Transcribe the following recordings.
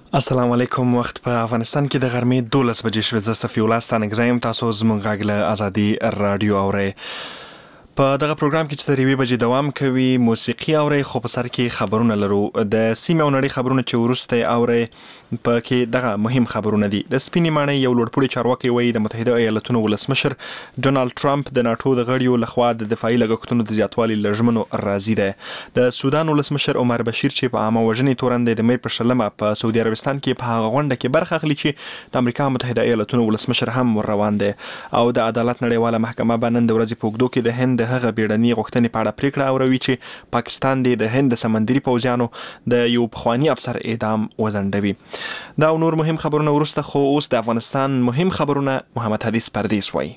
السلام علیکم. وخت په افغانستان کې د غرمې 12 بجې شوې. زه صفي الله ستانګزایم. تاسو زموږ غږ له ازادي رادیو اورئ. په دغه پروګرام کې چې تر 1 بجې دوام کوي موسیقي اورئ، خو په سر کې خبرونه لرو. د سیمې او نړۍ خبرونه چې وروسته اورئ په کې دغه مهم خبرونه دي. د سپینې ماڼۍ یو لوړپوړي چارواکي وایي د متحده ایالاتونو ولسمشر ډونالد ټرمپ د ناټو د غړیو لخوا د دفاعي لګښتونو د زیاتوالي له ژمنو راضي دی. د سودان ولسمشر عمر بشیر چې په عامه وژنې تورن د مې په شلمه په سعودي عربستان کې په هغه غونډه کې برخه اخلي چې د امریکا متحده ایالاتونو ولسمشر هم ور روان دی. او د عدالت نړیواله محکمه به نن د ورځې په اوږدو کې د هند هغه بیړني غوښتنې په اړه پریکړه اوروي چې پاکستان د هند سمندري پوځیانو د یو پخواني افسر اعدام وځنډوي. دا او نور مهم خبرونه وروسته، خو اوس د افغانستان مهم خبرونه محمد حدیث پردیس وایي.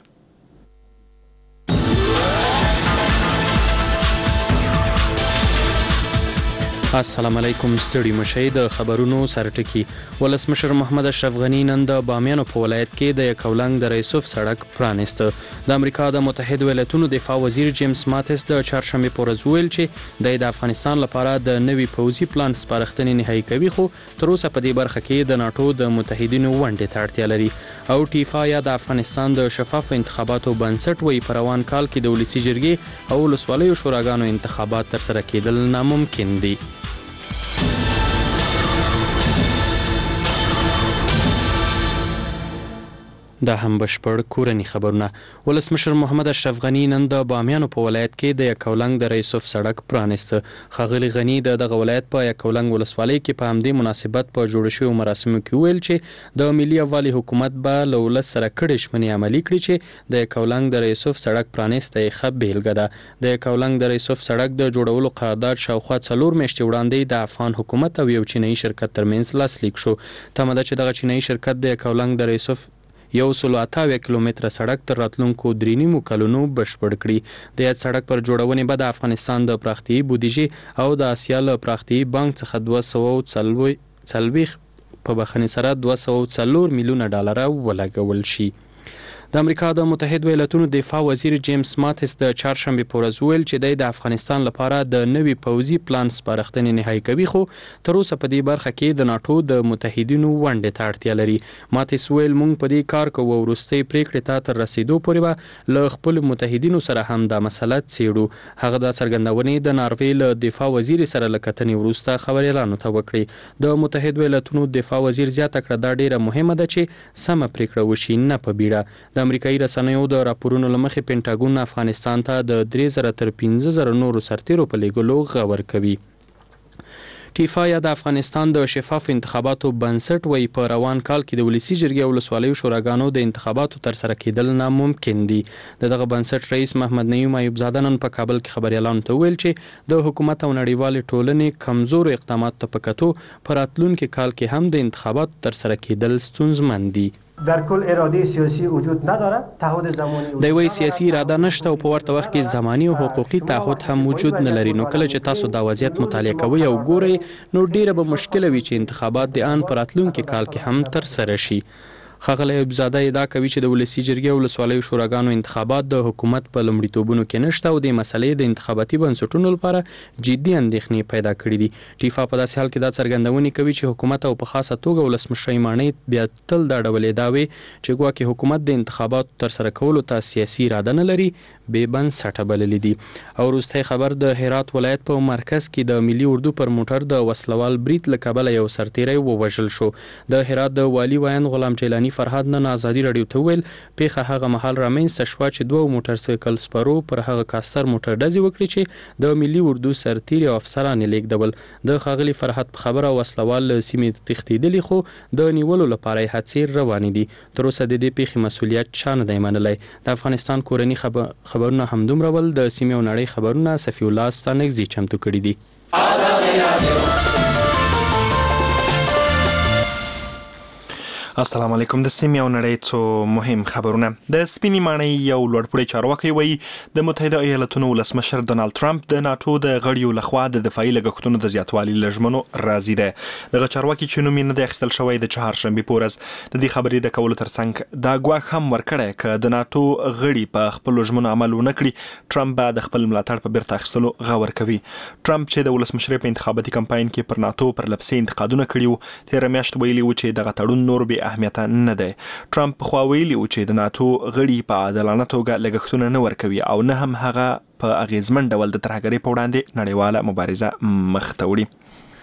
السلام علیکم. ستړي مشئ. د خبرونو سرټکی. ولسمشر محمد اشرف غنی نن د بامیانو په ولایت کې د یکولنګ د ریسوف سړک پرانیست. د امریکا د متحده ایالاتونو دفاع وزیر جیمز ماتس د چهارشنبه په ورځ ویل چې د افغانستان لپاره د نوي پوځي پلان سپارښتنې نهایی کوي، خو تر اوسه په دې برخه کې د ناټو د متحدینو ونډې ته اړتیا لري. او ټیفا یا د افغانستان د شفاف انتخاباتو بنسټ وایي په روان کال کې د ولسي جرګې او ولسوالیو شوراګانو انتخابات ترسره کېدل ناممکن دي. دا هم بشپړ کورنی خبرونه. ولسمشر محمد اشرف غنی نن د بامیانو په ولایت کې د یکولنګ د ریسوف سړک پرانیست. ښاغلي غنی د دغه ولایت په یکولنګ ولسوالۍ کې په همدې مناسبت په جوړ شویو مراسمو کې ویل چې د ملي یووالي حکومت به له ولس سره کړې ژمنې عملي کړي چې د یکولنګ د ریسوف سړک پرانیست یې ښه بیلګه ده. د یکولنګ د ریسوف سړک د جوړولو قرارداد شاوخوا 4 میاشتې وړاندې د افغان حکومت او یو چینایي شرکت ترمنځ لاسلیک شو. تمه ده چې دغه چینایي شرکت د یکولنګ د ریسوف 128 کیلومتره سړک تر راتلونکو 3.5 کلونو بشپړ کړي. د یاد سړک پر جوړونې به د افغانستان د پراختیایي بودیجې او د آسیا له پراختیایي بانک څخه 240 په بخښنې سره 204 میلیونه ډالر ولګول شي. د امریکا د متحده ایالاتونو دفاع وزیر جیمز ماتس د چهارشنبه په ورځ ویل چې د افغانستان لپاره د نوي پوځي پلان سپارښتنې نهایی کوي، خو تر اوسه په دې برخه کې د ناټو د متحدینو ونډې ته اړتیا لري. ماتس ویل موږ په دې کار کوو او وروستۍ پریکړې ته تر رسیدو پورې به له خپل متحدینو سره هم دا مسله څیړو. هغه د څرګندونې د ناروې له دفاع وزیر سره له کتنې وروسته خبريالانو ته وکړي. د متحده ایالاتونو دفاع وزیر زیاته کړه دا ډیره مهمه ده چې سمه پریکړه وشي، نه په بیړه. د امریکایي رسنیو د راپورونو لمخې پینټاګون افغانستان ته د 3000 تر 15000 نورو سرتیرو په لیږلو غور کوي. ټیفا یا د افغانستان د شفاف انتخاباتو بنسټ وایي په روان کال کې د ولسي جرګې او ولسوالیو شوراګانو د انتخاباتو ترسره کېدل ناممکن دي. دغه بنسټ رئیس محمد نعیم ایوب زاده نن په کابل کې خبريالانو ته ویل چې د حکومت او نړیوالې ټولنې کمزورو اقداماتو ته په کتو په راتلونکي کال کې هم د انتخاباتو ترسره کېدل ستونزمن دي. در کل اراده سیاسی وجود ندارد، تعهد زمانی د وی سیاسي اراده نشته او په ورته وخت کې زماني او حقوقي تعهد هم وجود نه لري. نو کله چې تاسو دا وضعیت مطالعه کوئ او ګورئ نو ډیره به مشکله وي چې انتخابات د آن پر راتلونکي کال کې هم ترسره شي. ښاغلی ایوب زاده ادعا کوي چې د ولسي جرګې او ولسوالیو شوراګانو انتخابات د حکومت په لومړیتوبونو کې نشته او د مسلې د انتخاباتي بنسټونو لپاره جدي اندېښنې پیدا کړې دي. ټیفا په داسې حال کې دا څرګندونې کوي چې حکومت او په خاصه توګه ولسمشر ماڼۍ بیا تل دا ډول ادعاوې چې ګواکې حکومت د انتخاباتو ترسره کولو ته سیاسي اراده نه لري بې بنسټه بللې دي. او وروستی خبر د هرات ولایت په مرکز کې د ملي اردو پر موټر د وسلوال برید له کبله یو سرتیری ووژل شو. د هرات د والي ویان غلام جیلانی فرهاد نن ازادي رادیو ته ویل پیښه هغه مهال رامنځته شوه چې 2 موټر سایکل سپرو پر هغه کاستر موټر ډزې وکړي چې د ملي اردو سرتیري او افسران یې لیږدول. د ښاغلي فرهاد په خبره وسلوال له سیمې تښتېدلي خو د نیولو لپاره یې هڅې روانې دي. تر اوسه د دې پیښې مسؤلیت چا نه دی منلی. د افغانستان کورني خبرونه همدومره ول. د سیمې او نړۍ خبرونه صفي الله ستانکزي چمتو کړي دي. السلام علیکم. د سیمې او نړۍ څو مهم خبرونه. د سپینې ماڼۍ یو لوړپوړی چارواکي وایي د متحده ایالاتونو ولسمشر ډونالد ټرمپ د ناتو د غړیو لخوا د دفاعي لګښتونو د زیاتوالي له ژمنو راضي دی. دغه چارواکي چې نوم یې نه دی اخیستل شوی د چهارشنبې په ورځ د دې خبرې د کولو ترڅنګ دا ګواښ هم ورکړی که د ناتو غړي په خپلو ژمنو عمل ونه کړي ټرمپ به د خپل ملاتړ په بیرته اخیستلو غور کوي. ټرمپ چې د ولسمشرۍ په انتخاباتي کمپاین کې پر ناتو پر لپسې انتقادونه کړي وو، تېره میاشت ویلي وو چې دغه تړون نور بې اهمیته نه دی. ټرمپ پخوا ویلي و چې د ناتو غړي په عادلانه توګه لګښتونه نه ورکوي او نه هم هغه په اغیزمن ډول د ترهګرۍ په وړاندې نړیواله مبارزه مخ ته وړي.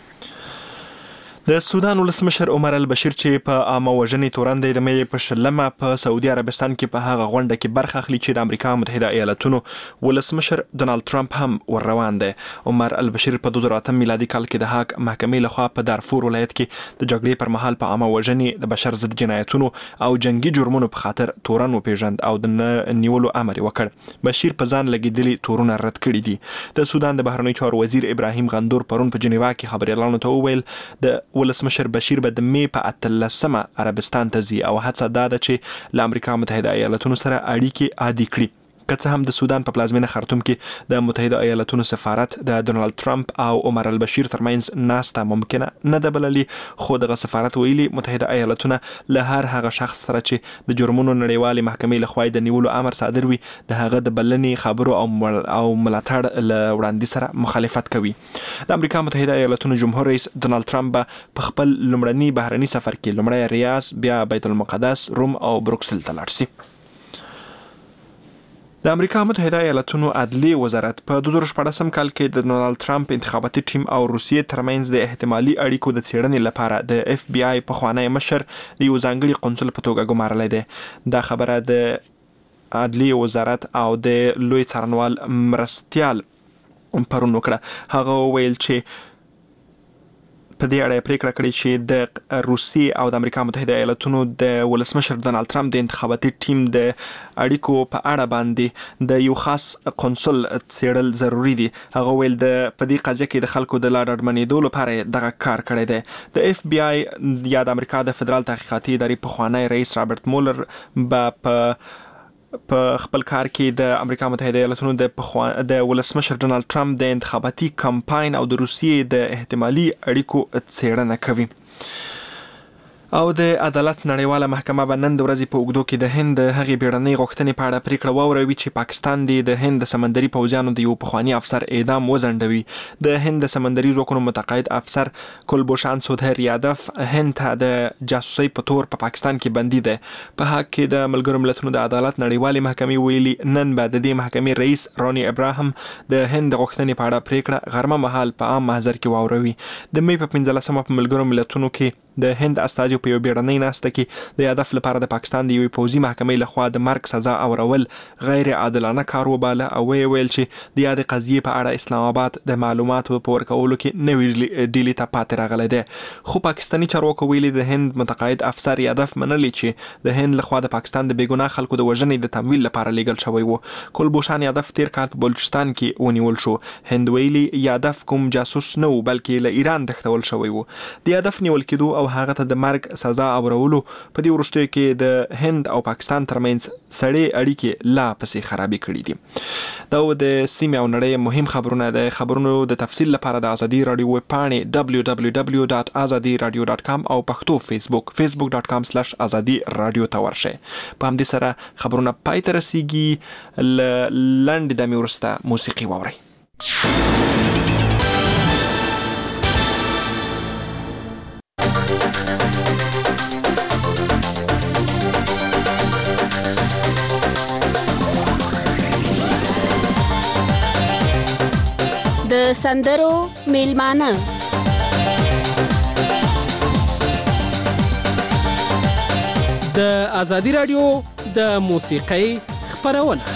د سودان ولسمشر عمر البشیر چې په عامه وژنې تورن دی د مې په شلمه په سعودي عربستان کې په هغه غونډه کې برخه اخلي چې د امریکا متحده ایالاتونو ولسمشر ډونالد ټرمپ هم ور روان دی. عمر البشیر په 2008 میلادي کال کې د هاګ محکمې لخوا په دارفور ولایت کې د جګړې پر مهال په عامه وژنې د بشر ضد جنایتونو او جنگي جرمونو په خاطر تورن وپیژند او د نیولو امر وکړ. بشیر په ځان لګیدلي تورونه رد کړي دي. د سودان د بهرنیو چارو وزیر ابراهیم غندور پرون په جنیوا کې خبريالانو ته وویل د ولسمشر بشیر به د مې په 18 عربستان ته ځي او هڅه دا ده چې له امریکا متحده ایالاتونو سره اړیکې عادي کړي. که څه هم د سودان په پلازمینه خرطوم کې د متحده ایالاتونو سفارت د ډونالد ټرمپ او عمر البشیر ترمنځ ناسته ممکنه نه ده بللي، خو دغه سفارت ویلي متحده ایالاتونه له هر هغه شخص سره چې د جرمونو نړیوالې محکمې لخوا د نیولو امر صادر وي د هغه د بلنې خبرو او ملاتړ له وړاندې سره مخالفت کوي. د امریکا متحده ایالاتونو جمهور رئیس ډونالد ټرمپ په خپل لومړني بهرني سفر کې لومړی ریاض، بیا بیت المقدس، روم او بروکسل ته لاړ شي. د امریکا متحده ایالاتونو عدلیې وزارت په 2014 کال کې د ډونالد ټرمپ انتخاباتي ټیم او روسیې ترمنځ د احتمالي اړیکو د څېړنې لپاره د اف بی آی پخوانی مشر د یو ځانګړي قونسل په توګه ګمارلی دی. دا خبره د عدلیې وزارت او د لوی څارنوال مرستیال پرون وکړه. هغه وویل چې په دې اړه پریکړه کړې چې د روسیې او د امریکا متحده ایالاتونو د ولسمشر ډونالد ټرمپ د انتخاباتي ټیم د اړیکو په اړه باندې د یو خاص قونسل څېړل ضروری دي. هغه ویل د په دې قضیه کې د خلکو د لا ډاډمنېدو لپاره دغه کار کړی دی. د اف بی آی یا د امریکا د فدرال تحقیقاتي ادارې پخوانی رئیس رابرټ مولر په خپل کار کې د امریکا متحده ایالاتونو د ولسمشر ډونالد ټرمپ د انتخاباتي کمپاین او د روسیې د احتمالي اړیکو څېړنه کوي. او د عدالت نړیواله محکمه به نن د ورځې په اوږدو کې د هند هغې بیړنۍ غوښتنې په اړه پریکړه واوروي چې پاکستان د هند د سمندري پوځیانو د یو پخواني افسر اعدام وځنډوي. د هند د سمندري ځواکونو متقاعد افسر کلبوشان سودهر یادف هند ته د جاسوسۍ په تور په پاکستان کې بندي دی. په حق کې د ملګرو ملتونو د عدالت نړیوالې محکمې ویلي نن به د دې محکمې رئیس رونی ابراهیم د هند غوښتنې په اړه پریکړه غرمه مهال په عام محضر کې واوروي. د مې په 15 په ملګرو ملتونو کې د هند استازي په یو بیړنۍ ناسته کې د هدف لپاره د پاکستان د یوې پوځي محکمې لخوا د مرګ سزا اورول غیر عادلانه کار وباله او ویل چې د یادې قضیې په اړه اسلام آباد د معلوماتو په ورکولو کې نوې ډیلي ته پاتې راغلی دی. خو پاکستاني چارواکو ویلي د هند متقاعد افسر هدف منلی چې د هند لخوا د پاکستان د بیګناه خلکو د وژنې د تمویل لپاره لیږل شوی و. کلبوشان هدف تیر کال په بلوچستان کې ونیول شو. هند ویلي هدف کوم جاسوس نه و بلکې له ایران تښتول شوی و. د هدف نیول کېدو او هغه ته د مرګ سزا اورولو په دې وروستیو کې د هند او پاکستان ترمنځ سړې اړیکې لا پسې خرابې کړي دي. دا د سیمې او نړۍ مهم خبرونه د خبرونو د تفصیل لپاره د ازادي رادیو ویب پاڼې www.azadiradio.com او پښتو فیسبوک facebook.com/azadi radio ته ورشئ. په همدې سره خبرونه پای ته رسیږي. لنډ دمې وروسته موسیقي واورئ. د سندرو میلمانه د ازادي رادیو د موسیقۍ خپرونه.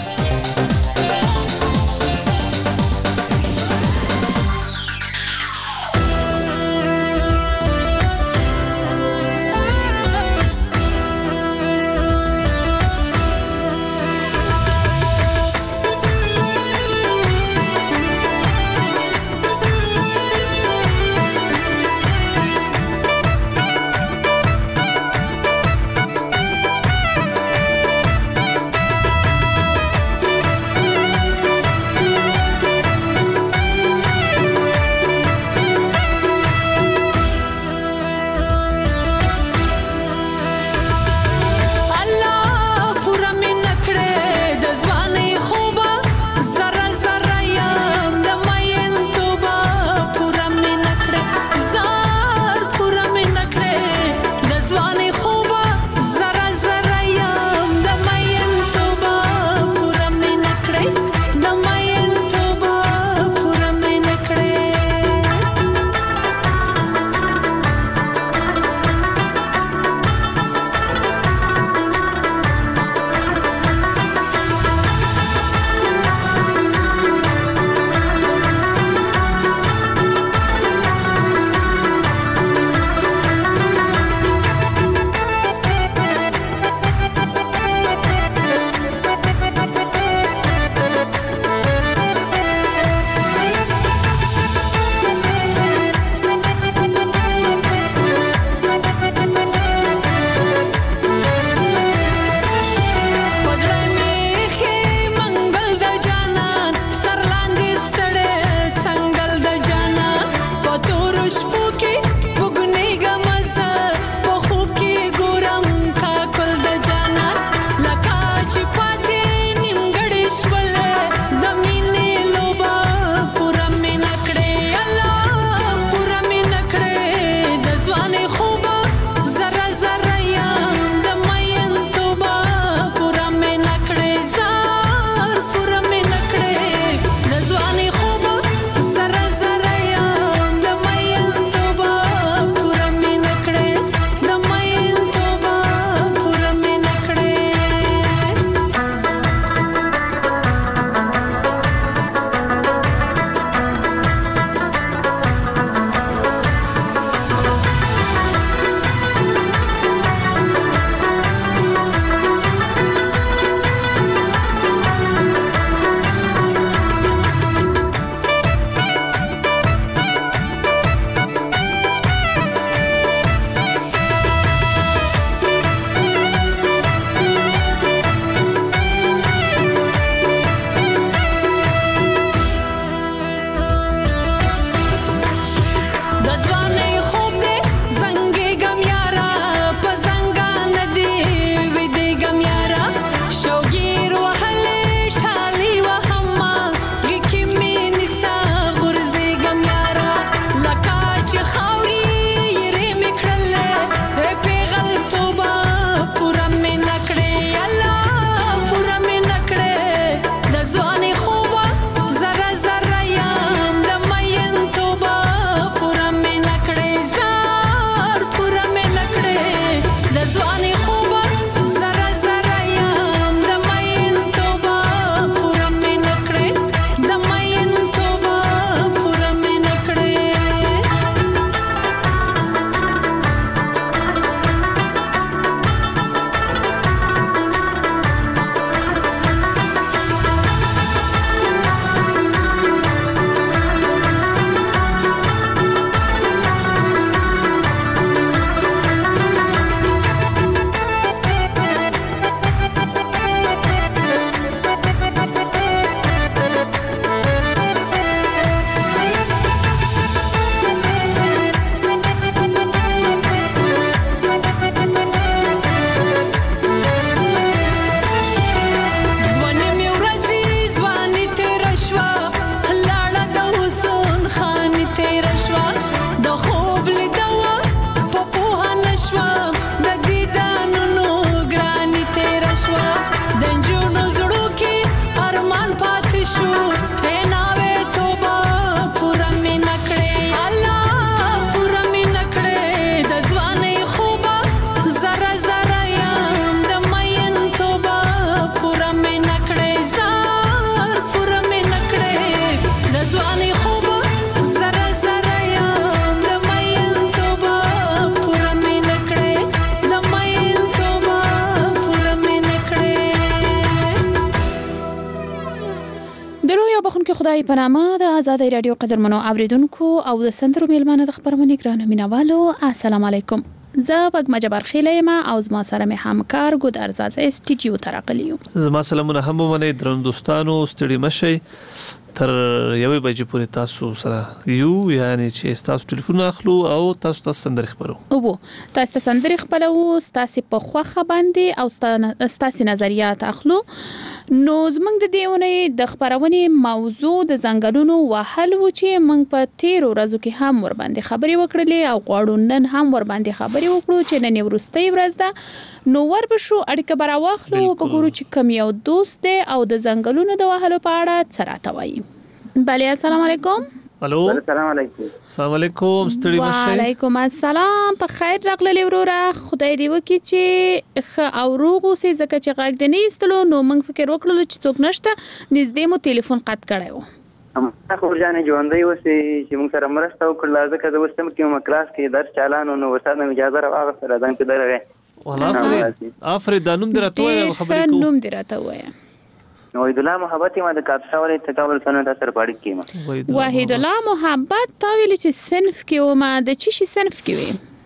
خدای په نامه د آزادۍ رادیو قدرمنو اوریدونکو او د سندرو میلمانه د خبرونه ګرانه مینوالو السلام علیکم. زه وګما جبار خیلې ما او زما سره مې همکار ګود ارزاز استډیو ته راغلی یو. زما سلامونه هم ومنئ درنو دوستانو، ستړي مشئ. تر یوې بجې پورې تاسو سره یو، یعنی چې تاسو ټلیفون اخلو او تاسو ته سندرې خبرو. او تاسو ته سندرې خبرو، تاسو په خوخه باندې او تاسو نظریات اخلو. نو زمونږ د دیونه د خبرونې موضوع د ځنګلونو وهل و چې موږ په 13 ورځو کې هم ور باندې خبرې وکړلې او غواړو نن هم ور باندې خبرې وکړو چې نن ورستۍ ورځ ده. نو ور بشو اړیکه برا واخلو په ګورو چې کوم یو دوست دی او د ځنګلونو د وهلو په اړه څه راته وایي. بله السلام علیکم. الو السلام علیکم. السلام علیکم، ستړي مشئ. وعلیکم السلام. په خیر راغلی وروره، خدای دې وکړي چې ښه او روغ اوسې، ځکه چې غږ دې نه ایستلو نو موږ فکر وکړلو چې څوک نشته، نږدې مو ټلیفون قطع کړی و. خو ځانې ژوندۍ اوسې چې موږ سره مرسته وکړله، ځکه زه اوس هم کې کلاس کې درس چالانو نو استاد مې اجازه راواخیسته ځان کې درغی. والله آفرین دا نوم دې راته وایه، خبرې کوو. نوم دې راته وایه. وحید الله محبت ما د کاپسا ولې تکامل فنون اثر پاړی کېما. وحید الله محبت تا ویل چې صنف کې و، ما د چی شي صنف کې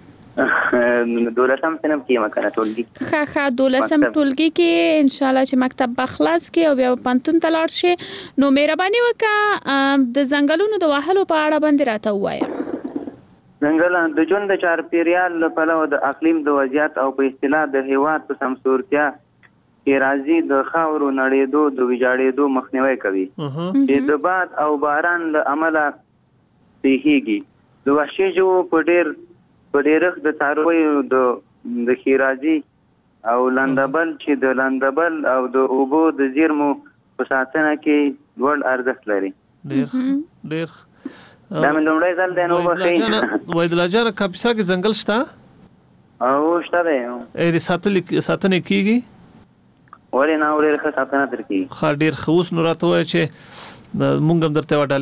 وي؟ دولسم صنف کې ما کنه ټولګي. ښه دولسم ټولګي کې ان شاء الله چې مکتب بخلاص کې او بیا پانتون ته لاړ شي. نو مهرباني وکړه د ځنګلونو د وهلو په اړه باندې راته ووایه. ځنګل د ژوند د چاپیریال لپاره د اقلیم د وضعیت او په اصطلاح د هیواد په سمسورتیا کې راځي د خاورو نړېدو د ویجاړېدو مخنیوي کوي چې د باد او باران له امله پیښیږي. د وحشي ژوو په ډېرښت د څارویو د ښېرازي او لندبل چې د لندبل او د اوبو د زیرمو په ساتنه کې لوړ ارزښت لري. ډېر دا مې لومړی ځل دی. نو بخښئ وحید الله جان، کاپیسا کې ځنګل شته؟ او شته دی. ساتنه کېږي؟ ولې نه، ډېر ښه ساتنه تر کېږي. ښه ډېر ښه. اوس نو راته وایه چې مونږ هم درته یوه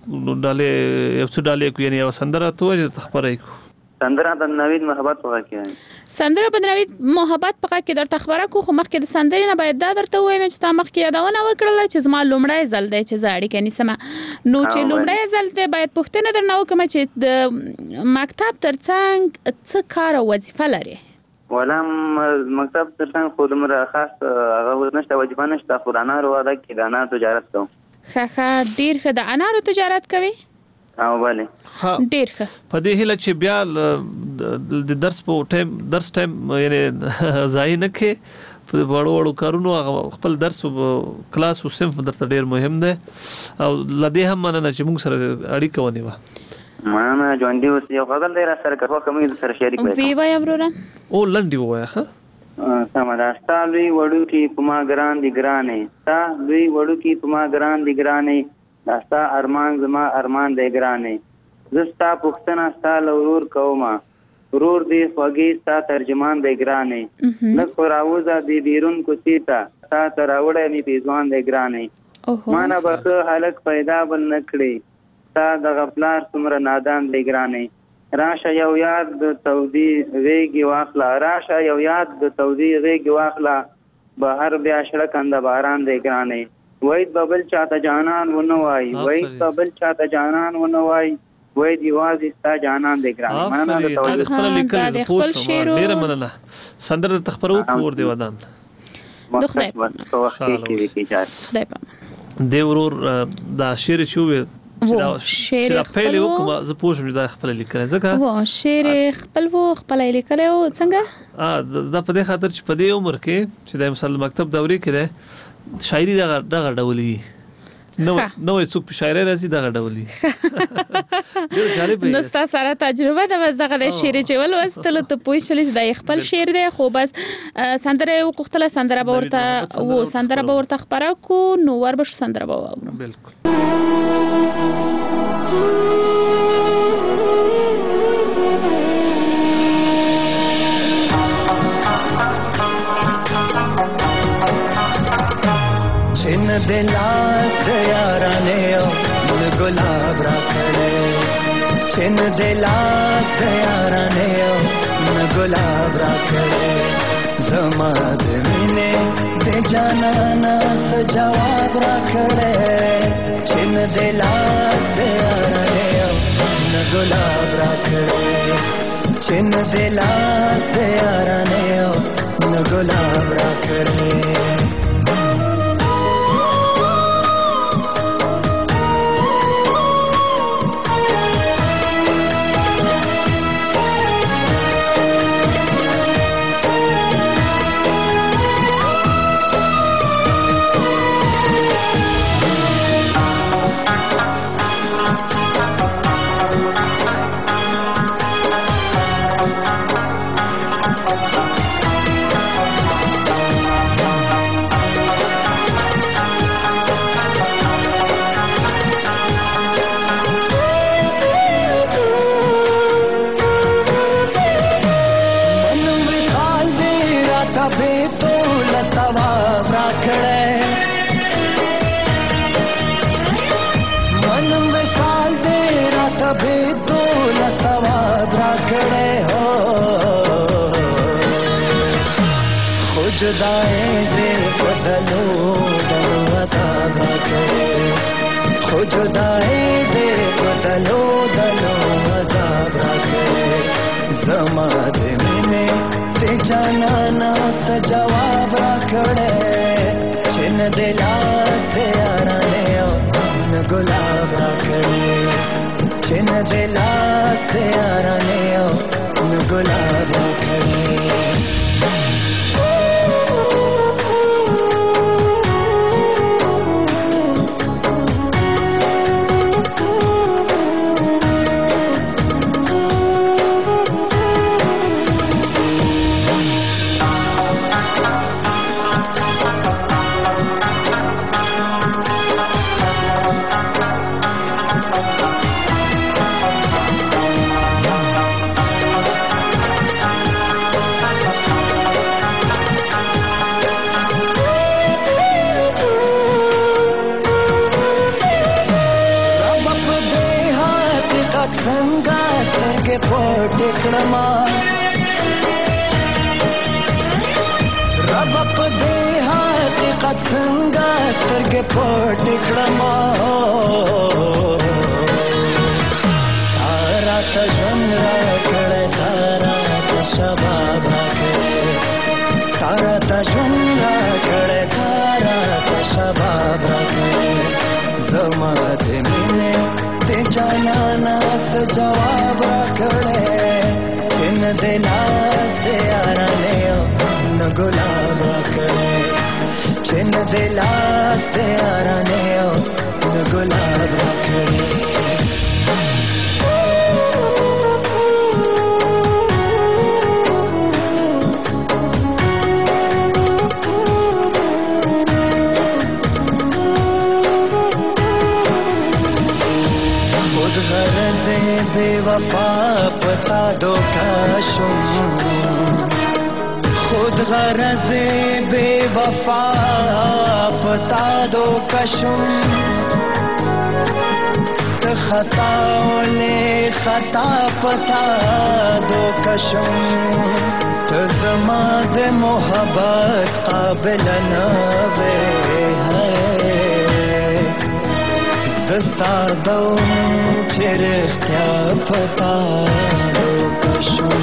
ډالۍ یو څه ډالۍ کړو، یعنې یوه سندره راته وایه چې خبره یې کړو. سندره د نوید محبت په غږ کې سندره په نوید محبت په غږ کې درته خبره کو. خو مخکې د سندرې نه باید دا درته ووایم چې تا مخکې یادونه وکړله چې زما لومړی ځل دی چې زه اړیکه نیسم. نو چې لومړی ځل دی باید پوښتنه درنه وکړم چې د مکتب ترڅنګ څه کار او وظیفه لري؟ ولا مکتب ترڅنګ خو دومره خاص هغه نشته، وظیفه نشته، خو د انارو وده کې د انارو تجارت کوم. ښه ډېر ښه. د انارو تجارت کوي؟ او بله ډېر ښه. په دې هیله چې بیا د درس ټایم یعنې ضایع نه کړې په وړو کارونو. خپل درس کلاس او صنف درته ډېر مهم دی او له دې هم مننه چې موږ سره اړیکه ونیوه. مننه ژوندي اوسئ. یو غزل دی را سره که کوم سره شریک وي. وی وایه وروره. او لنډې ووایه. ښه سمه ده. ستا لوی وړوکي په ما ګران دي ګرانې، ستا لوی وړوکي په ما ګران دي ګرانې، دا ستا ارمان زما ارمان دی ګرانې. زه ستا پوښتنه ستا له ورور کومه، ورور دی خوږې ستا ترجمان دی ګرانې. لږ خو راوځه دې بیرون کوڅې ته، ستا ته راوړی مې پیزوان دی ګرانې. ما نه به ښه هلک پیدا بل نه کړې، ستا دغه پلار څومره نادان دی ګرانې. راشه یو یاد د تودي غېږې واخله، راشه یو یاد د تودي غېږې واخله، بهر بیا شړکنده باران دی ګرانې. وید ببل چاته جانان ونه وایي، وید ببل چاته جانان ونه وایي، وید یوازې ستا جانان دی ګرانې. مننه د توجه. خپله لیکلې پوه شوم، ډېره مننه. سندره درته خپروو کور دی ودان. د خدای په دې ورور دا شعر چې وویل شعر خپل وکم زه پوښتنه دا خپل لیکل ځکه و شعر خپل لیکل او څنګه دا په دې خاطر چې په دې عمر کې چې د مثال مکتب دورې کې ده شاعري دغه ډولي نو څوک په شاعري راځي دغه ډولي ډېر جالب دی. نو تاسو سره تجربه ده بس دغه شعر چې ول وستل ته پوه شل چې د خپل شعر دی خو بس سندره یو کوختله سندره باورته و سندره باورته خبره کو نو ور به سندره باور بالکل چن دلاس یارانه او گلاب را کړه چن دلاس یارانه او گلاب را کړه زما د مینه د جانانا څه جواب راکړې چې نه دې لاس دې یارانې او نه ګلاب راکړې چې نه دې لاس دې یارانې او نه ګلاب راکړې जुदाई दे बदलो दलो अज़ाब राकड़े खो जुदाई दे बदलो दलो अज़ाब राकड़े ज़मा दे मैंने ते जानाना सा जवाब राकड़े छिन दिलास दे याराने न गुलाब राकड़े छिन दिलास दे याराने न गुलाब राकड़े रब दे हाक़िक़त संगा स्तरगे पोट कड़मा तारा तजन राकड़े तारा तशबाब राकड़े तारा तजन राकड़े तारा तशबाब राकड़े ज़मा दे मैंने ते जानाना सा जवाब राकड़े छिन दिलास दे याराने न गुलाब राकड़े छिन दिलास दे याराने न गुलाब राकड़े बेवफा पता दो काशुम खुद गरज बेवफा पता दो कशुम खताओले खता पता दो कशुम तज़माद मोहब्बत काबिल नवे है सादो चिरख्या पता दो कशुम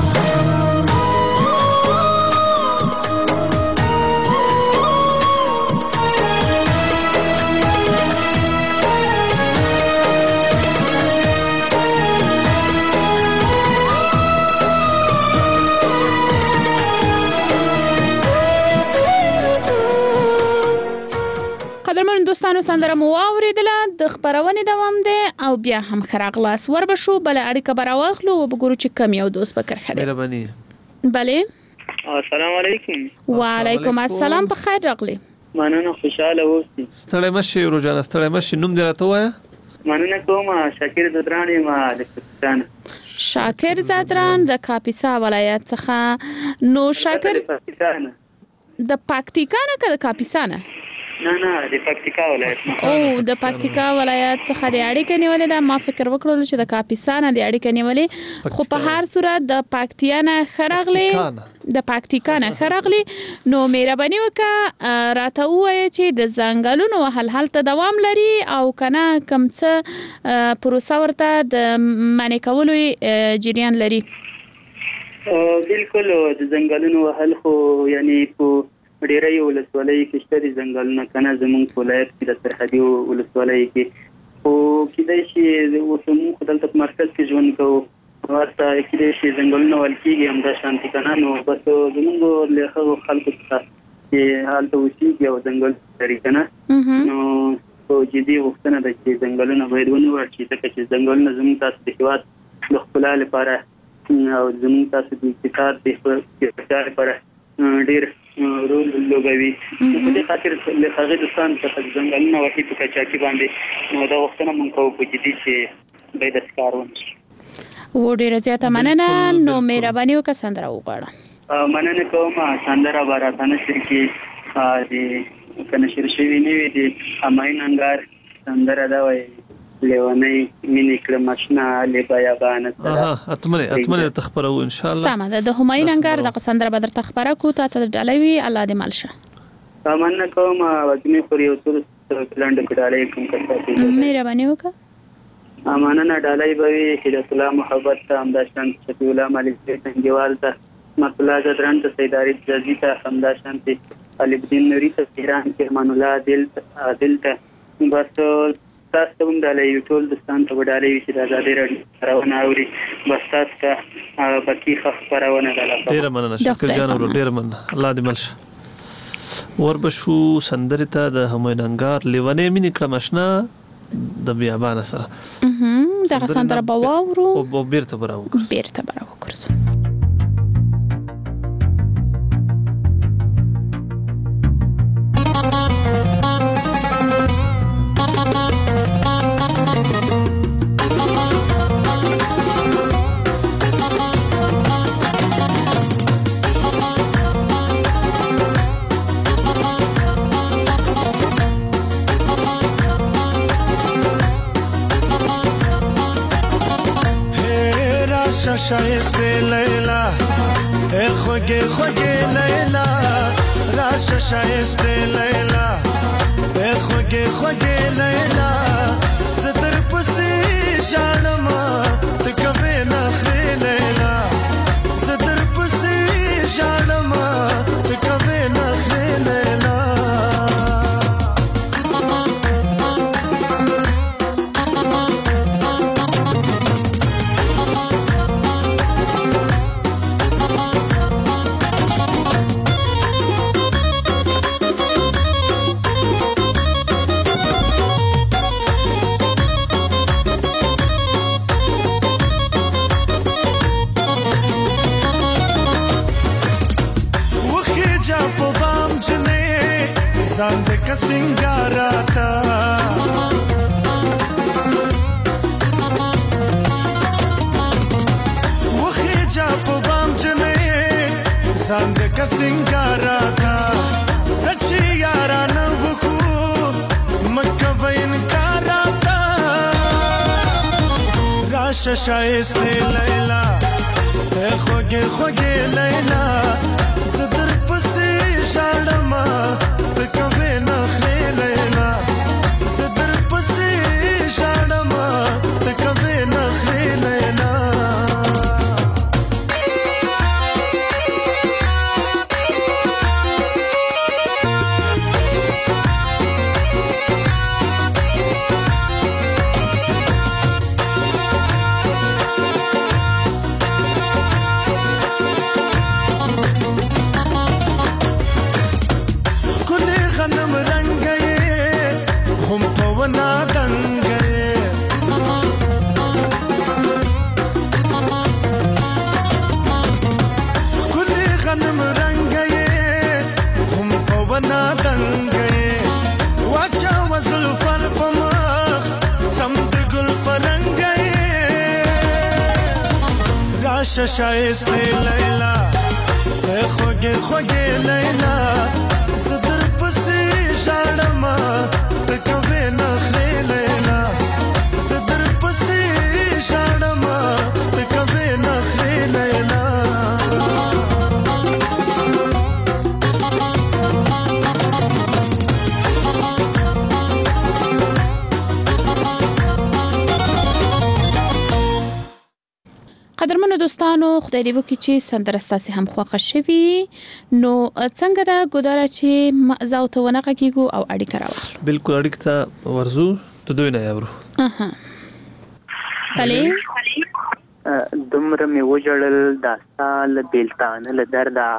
قدرمن دوستانو سندره مو اوریدله د خبرونه دوام ده او بیا هم خراغلاس ور بشو بل اړیکه براوخلو او وګورو چې کم یو دوست پکر خره مهرباني بله السلام علیکم وعلیکم السلام په خیر راغلی مننه خوشاله اوسئ ستړی مشي روزانه ستړی مشي نوم دې راته وایه مننه کوم شاکر زدران ما د پاکستان شاکر زدران د کاپیسا ولایت څخه نو شاکر د پکتیکا نه که د کاپیسا نه نه د پکتیکا ولایت او د پکتیکا ولایت څخه د اړیکې نیولې ده. ما فکر وکړل چې د کاپیسا نه د اړیکې نیولې، خو په هر صورت د پکتیا نه خرغلي د پکتیکا نه خرغلي. نو مهرباني وکړه راته ووایه چې د ځنګلونو وهل هلته دوام لري او کنه کوم څه پروسه ورته د منع کولو جریان لري؟ بالکل د ځنګلونو وهل خو یعنی په ډیرې ولسوالۍ کې شته ځنګلونه کنه زمونږ ولایت کې د سرحدي ولسوالۍ کې خو کېدای شي اوس موږ دلته مرکز کې ژوند کوو ورته کېدای شي ځنګلونه ول کېږي همدا شانتي کنه. نو بس زمونږ له خلکو څخه چې هلته اوسېږي او ځنګل لري کنه نو په جدي غوښتنه ده چې ځنګلونه باید ونیول شي ځکه چې ځنګلونه زموږ تاسو د هېواد د ښکلا لپاره او زموږ تاسو د اقتصاد د ارتقا لپاره ډېر رول لوبوي. په دې خاطر له هغه دوستان څخه ځنګلونه وحي په کچاکي باندې نو دا وختونه مونږ کوو په جدي چې باید کار ونشي. و ډېره زیاته مننه. نو مهرباني وکړه سندره وغواړه. مننه کوم. سندره به راته نشر کې د که نشر شوي نه وي د همایون انګار سندره ده وایي لیونی مینې کړم اشنا له بیابانه سره. اتمنه تخبرو ان شاء الله. سمه ده. د همایون انګار د سندره به درته خبره کو ته د ډالوي الله دې مالشه. مننه کوم. وګنی خوري او تر پلاند کډالې کوم کړه. مهرباني وکړه. مننه ډالۍ به هدایت الله محبت ته همداشان شفیع الله ملک څنګهوال ته مطلع درن ته سیداری جزی ته همداشان ته علي الدین نوری ته ایران کې امان الله عادل ته بس تاسو هم ډالۍ ټول دوستان ته ډالۍ چې د آزادۍ راډیو خبرونه اوري بس تاسو ته باقي خبرونه ده. ډیر مننه. شکر جان ورو ډیر مننه. الله دې ملشه. وربشو سندره ته د همایون انګار لیونی مینې کړم اشنا د بیابان سره دغه سندره به واورو او بیرته براوګرځو. شایسته لیلا اے خوږه خوږه لیلا راشه شایسته لیلا اے خوږه خوږه لیلا زدر پسې ژړم ته کوي نخري لیلا زدر پسې ژړم ته کوي نخري لیلا زاند کا سنگاراتا وخی جا په بام جنې زاند کا سنگاراتا سچي یارانه وکو مکه وین کاراتا راشه شایسته لیلا ته خوږه خوږه لیلا زدر پسې ژړم کوي نخري لیلا زدر پسې ژړم ته کوي نخري لیلا شایسته لیلا ته خوږه خوږه لیلا زدر پسې ژړم خدای دې وکړي چې سندره ستاسې هم خوښه شوي. نو څنګه دا ګودره چې زه او ته ونه غږېږو او اړیکه راوړو؟ بالکل اړیکه ته ورځو د دوی نه یاورو. بلې دومره مې وژړل دا ستا له بېلتانه له درده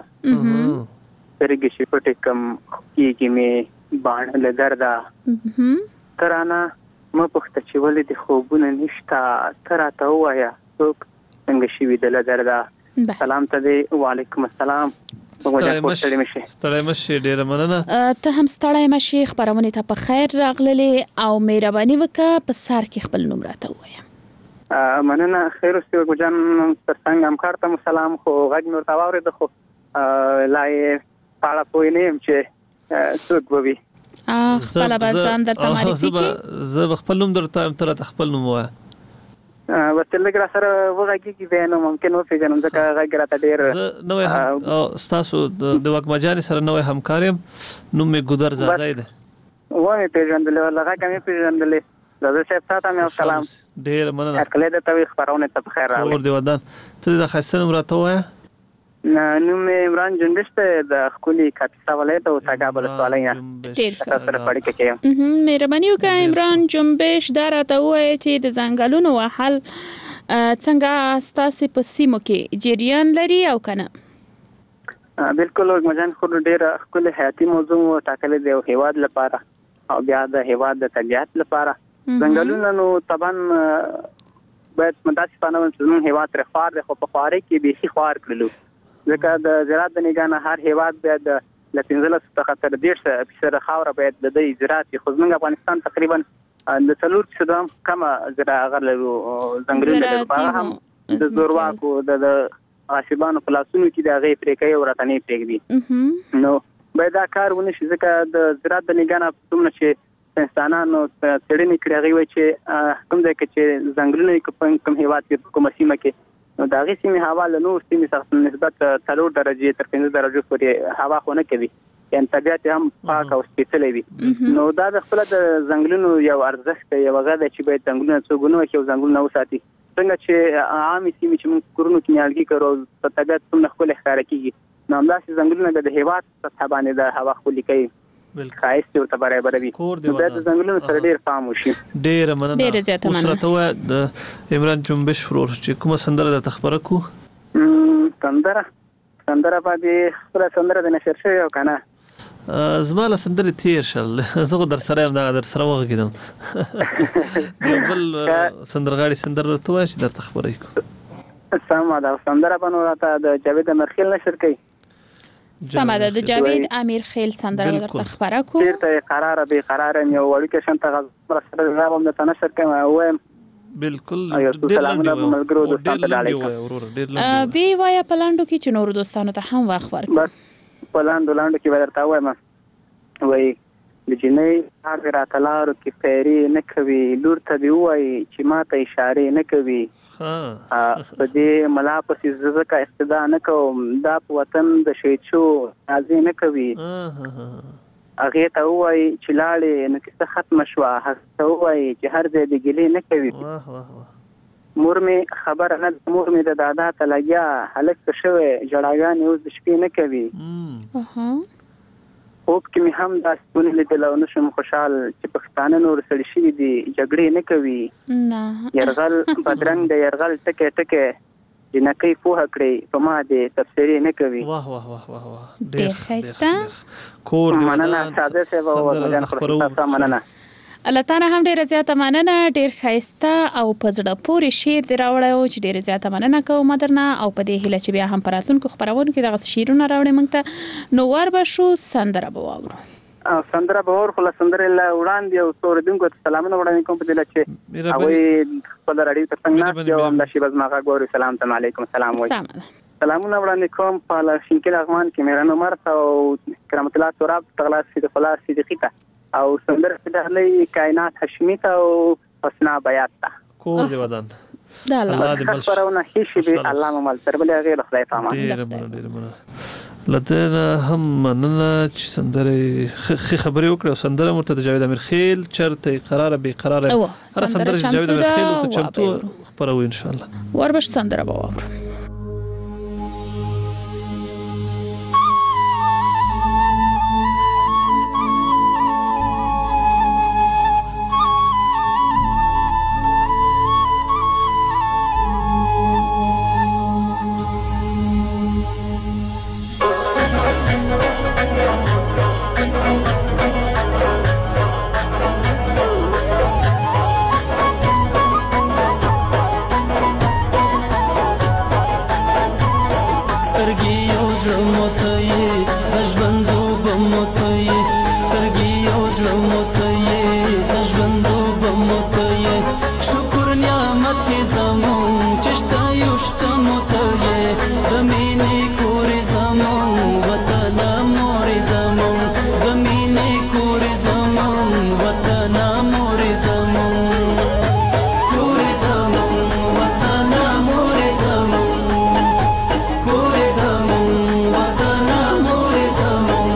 سترګې چې پټې کړم کېږي مې باڼه له درده ته رانه مه پوښته چې ولې د خوبونه نشته ته راته ووایه څوک څنګه شوي ده له درده. سلام ته دی. وعلیکم السلام. ستړی مشې ډېره مننه. ته هم ستړی مشې. خپرونې ته په خیر راغللې او مهرباني وکړه په سر کې خپل نوم راته ووایه. مننه. خیر اوسې ورګوجان ترڅنګ همکار ته مو سلام. خو غږ مې ورته واورېده خو لا یې په اړه پوه نه یم چې څوک به وي. خپله به ځان درته معرفي کړي. زه به خپل نوم درته وایم ته راته خپل نوم ووایه. ورته لږ را سره وغږېږي بیا نو ممکن وپېژنم ځکه غږ راته ډېر. زه نوی ستاسو د واکمه جانې سره نوی همکار یم. نوم مې ګودر زازی دی. ومې پېژندلې والله غږ مې پېژندلې. زازی صاحب تا ته مې یو سلام. ډېره مننه. هرکلی درته وي خپرونې ته په خیر راغلی. کور دې ودان. ته د ښایسته نوم راته ووایه. نوم مې عمران جنبش دی د ښکلي کاپیسا ولایت او تګاب ولسوالۍ نه سره اړیکه کې یم. مهرباني وکړه عمران جنبش دا راته ووایه چې د ځنګلونو وهل څنګه ستاسې په سیمو کې جریان لري او که نه؟ بالکل ورګمجان خو ډېره ښکلې حیاتي موضوع مو ټاکلې دی یو هېواد لپاره او بیا د هېواد د طبیعت لپاره. ځنګلونه نو طبعا باید داسې فانه ویم چې زموږ هېواد ترې خوار دی خو په خوارۍ کې بیخي خوار کړلو. ځکه د زراعت د نګاه نه هر هېواد باید له 15 څخه تر 10% خاوره باید د دې زراعت وي. خو زموږ افغانستان تقریبا د 4% هم کمه زراعت لرو. ځنګلونه لپاره هم د زورواکو د غاصبانو په لاسونو کې د هغې پرې کوي او راته نه پرېږدي. نو باید دا کار ونه شي ځکه د زراعت د نګاه نه څومره چې انسانانو څېړنې کړې هغې وایي چې کوم ځای کې چې ځنګلونه وي کوم هېواد کې په کومه سیمه کې نو د هغې سیمې هوا له نور سیمې څخه نسبت 4 درجې تر 5 درجو پورې هوا خو نه کوي. یعنې طبیعت هم پاک او سپېڅلی وي. نو دا د خپله د ځنګلونو یو ارزښت دی یو هغه دی چې باید ځنګلونه څوک ونه وکړي او ځنګلونه وساتي. څنګه چې عامې سیمې چې موږ کورونو کې نیالګي کوو په طبیعت څومره ښکلې ښکاره کېږي نو همداسې ځنګلونه د هېواد سطحه باندې د هوا ښکلي کوي ښایست ورته برابروي. نو باید د ځنګلونو سره ډېر پام وشي. ډېره مننه. اوس راته ووایه د عمران جنبش ورور چې کومه سندره درته خپره کړو؟ سندره باندې خپله سندره د نشر شوې او که نه؟ زما له سندرې تېر شل. زه خو در سره یم دغه در سره وغږېدم. د یو بل سندرغاړي سندره راته ووایه چې درته خپره یې کړو. سمه ده. سندره به نو راته د جاوید امیرخیل نشر کوي. سمه ده. د جاوید امیرخیل سندره درته خپره کړو. چېرته یې قراره بې قراره یم یو وړوکی شان ته غزل سره غږ هم درته نشر کوم ووایم. بالکل سلامونه به ملګرو دوستانو ته ډالۍ کړم. وی وایه په لنډو کې چې نورو دوستانو ته هم وخت ورکړو. بس په لنډو کې به درته ووایم وایي د جنۍ کار دې راته لارو کې پیرې نه کوي لور ته دې ووایي چې ما ته اشارې نه کوي. په دې ملا پسې زه ځکه اقتدا نه کوم دا په وطن د شهید شو نازې نه کوي. هغې ته ووایي چې لاړې نو کیسه ختمه شوه. هغې ته ووایي چې هر ځای د ګیلې نه کوي. مور مې خبره نه ده مور مې د دادا ته لګیا هلک څه شوی ژړاګانې اوس د شپې نه کوي. خوب کې مې هم داسې ونه لیدل او نه شم خوشحال چې پښتانه نور سړي شوي دي جګړې نه کوي. یرغل بدرنګ د یرغل ټکی ټکی جنکۍ پوهه کړئ په ما دې تبصرې نه کوي. ډېر ښایسته. مننه ساده صاحب او ورګمجان خورشید مننه. الله تعالی هم ډیره زیاته مننه. ډیر ښایسته او په زړه پورې شعر دی راوړی چې ډیره زیاته مننه کوم درنه او په دې هیله چې بیا هم په راتلونکو خپرونو کې دغه شعرونه راوړې موږ ته. نو ور به شو سندره به واورو. سندره به واورو خو له سندرې له وړاندې یو څو اورېدونکو ته سلامونه وړاندې کوم په دې چې هغوی خپله راډیو تر څنګ ناست دي او همدا شېبه زما غږ واوري. سلام ته علیکم. سلام وایي. سلامونه وړاندې کوم په لاشینکي لغمان کې میران عمر ته او کرامت الله تراب تغلا صدیق الله صدیقي ته او سندره ډالۍ کائنات هشمي ته او حسنا بیات ته. کور دې ودان. دا الله دې بل خبرونه هیڅ شي الله مو مل تر بلې غیر خدای پامان. ډېر مننه. لته هم مننه چې سندره خبرې وکړه. سندره مرته د جاوید امیرخیل چرته قراره به قراره هر سندره جاوید امیرخیل ته چمتو خبرو ان شاء الله. ور به سندره به واورو. کور زمون وطن مور زمون د مینې کور زمون وطن مور زمون کور زمون وطن مور زمون کور زمون وطن مور زمون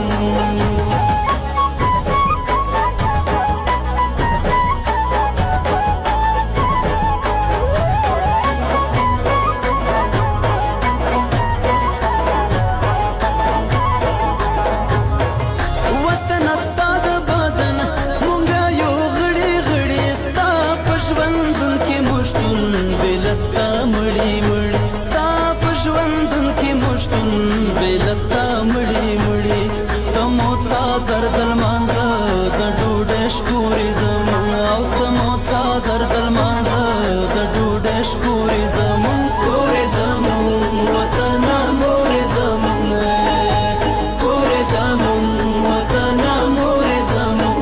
دردل مانزه د ډوډۍ شکورې زمون او ته مو څا دردل مانزه د ډوډۍ شکورې زمون کورې زمون وطن مورې زمون کورې زمون وطن مورې زمون